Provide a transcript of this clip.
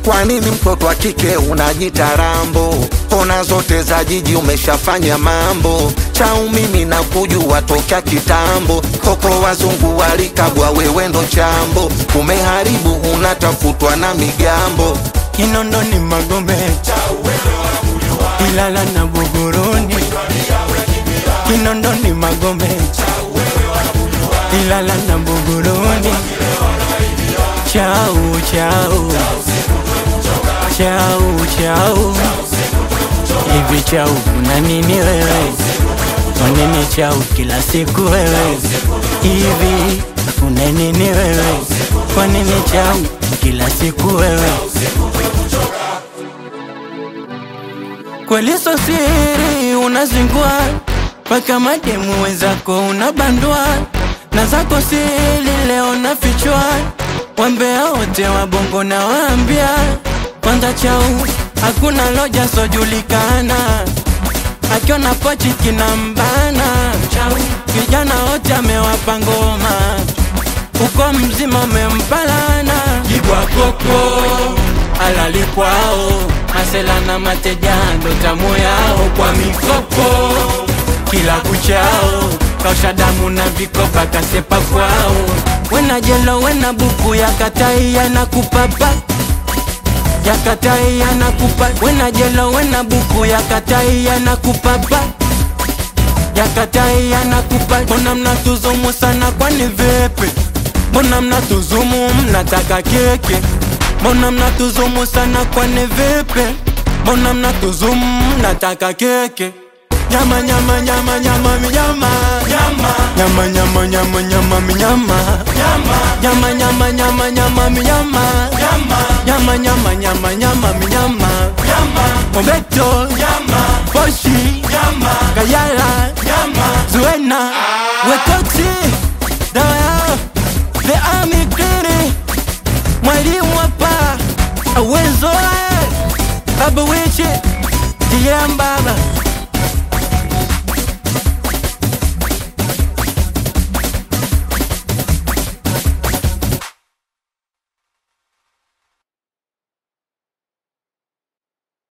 Kwa nini mtoto wa kike unajita Rambo? Kona zote za jiji umeshafanya mambo. Chau mimi na kujua tokea kitambo. Koko wazungu walikabwa wewe ndo chambo. Umeharibu unatafutwa na migambo. Kinondoni Magombe, Ilala na Buguruni. Kinondoni Magombe, Ilala na Buguruni. Chau chau, chau chau. Hivi chau una nini wewe? Kwa nini chau kila siku wewe? Hivi una nini wewe? Kwa nini chau kila siku wewe? Kweli so siri unazingua, paka mademu wenzako unabandua. Na zako siri leo nafichua, wambea wote wa bongo na waambia. Kwanza chau hakuna loja sojulikana, akiona pochi kinambana. Chau vijana wote amewapa ngoma, uko mzima mempalana. Jibwa koko alali kwao, masela na mateja ndo tamu yao. Kwa mikopo kila kuchao, kausha damu na vikopa kasepa kwao. Wena jelo wena buku ya katai ya nakupapa, ya katai ya nakupa. Wena jelo wena buku ya katai ya nakupapa, ya katai ya nakupa. Mbona mnatuzumu sana kwani vipi? Mbona mnatuzumu mnataka keke? Mbona mnatuzumu sana kwani vipi? Mbona mnatuzumu mnataka keke? Nyama nyama nyama nyama minyama, nyama nyama nyama nyama minyama, nyama nyama nyama nyama minyama, nyama nyama nyama nyama minyama. Mobeto Poshi Kayala Zuena Wetoksi